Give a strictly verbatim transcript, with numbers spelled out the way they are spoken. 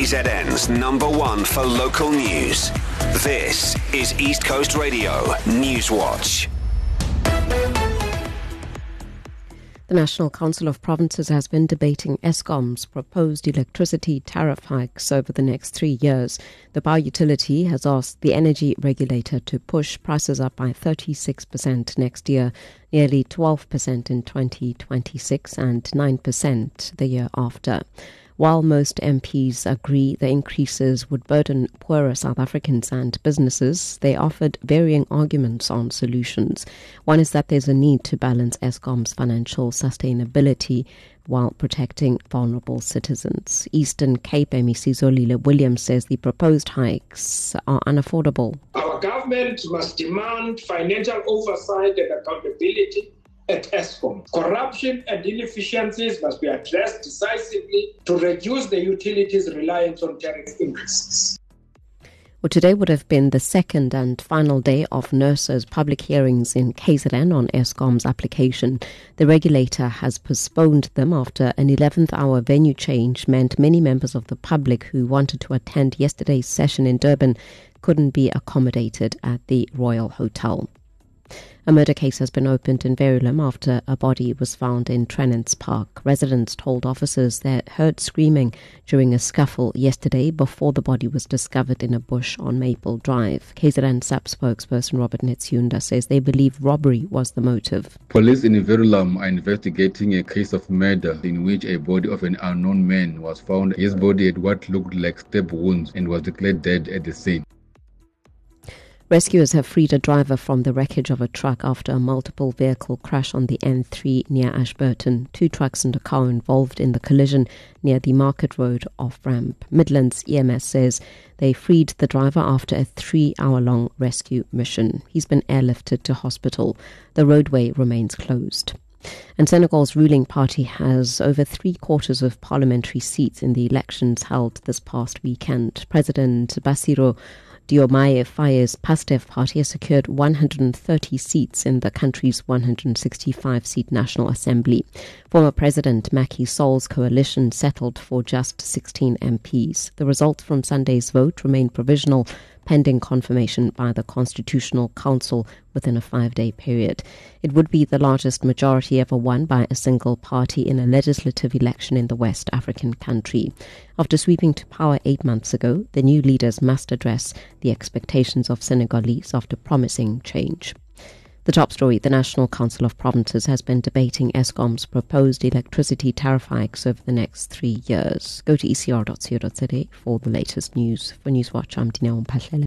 K Z N's number one for local news. This is East Coast Radio News Watch. The National Council of Provinces has been debating Eskom's proposed electricity tariff hikes over the next three years. The power utility has asked the energy regulator to push prices up by thirty-six percent next year, nearly twelve percent in twenty twenty-six and nine percent the year after. While most M Ps agree the increases would burden poorer South Africans and businesses, they offered varying arguments on solutions. One is that there's a need to balance Eskom's financial sustainability while protecting vulnerable citizens. Eastern Cape M E C Zolile Williams says the proposed hikes are unaffordable. Our government must demand financial oversight and accountability at Eskom. Corruption and inefficiencies must be addressed decisively to reduce the utilities' reliance on tariff increases. Well, today would have been the second and final day of NERSA's public hearings in K Z N on Eskom's application. The regulator has postponed them after an eleventh hour venue change meant many members of the public who wanted to attend yesterday's session in Durban couldn't be accommodated at the Royal Hotel. A murder case has been opened in Verulam after a body was found in Trenance Park. Residents told officers they heard screaming during a scuffle yesterday before the body was discovered in a bush on Maple Drive. K Z N S A P spokesperson Robert Netsyunda says they believe robbery was the motive. Police in Verulam are investigating a case of murder in which a body of an unknown man was found. His body had what looked like stab wounds and was declared dead at the scene. Rescuers have freed a driver from the wreckage of a truck after a multiple vehicle crash on the N three near Ashburton. Two trucks and a car involved in the collision near the Market Road off-ramp. Midlands E M S says they freed the driver after a three-hour-long rescue mission. He's been airlifted to hospital. The roadway remains closed. And Senegal's ruling party has over three quarters of parliamentary seats in the elections held this past weekend. President Bassirou Diomaye Faye's PASTEF party has secured one hundred thirty seats in the country's one hundred sixty-five seat National Assembly. Former President Macky Sall's coalition settled for just sixteen M Ps. The results from Sunday's vote remain provisional, pending confirmation by the Constitutional Council within a five-day period. It would be the largest majority ever won by a single party in a legislative election in the West African country. After sweeping to power eight months ago, the new leaders must address the expectations of Senegalese after promising change. The top story, the National Council of Provinces has been debating Eskom's proposed electricity tariff hikes over the next three years. Go to e c r dot co dot za for the latest news. For Newswatch, I'm Dineo Mpahlele.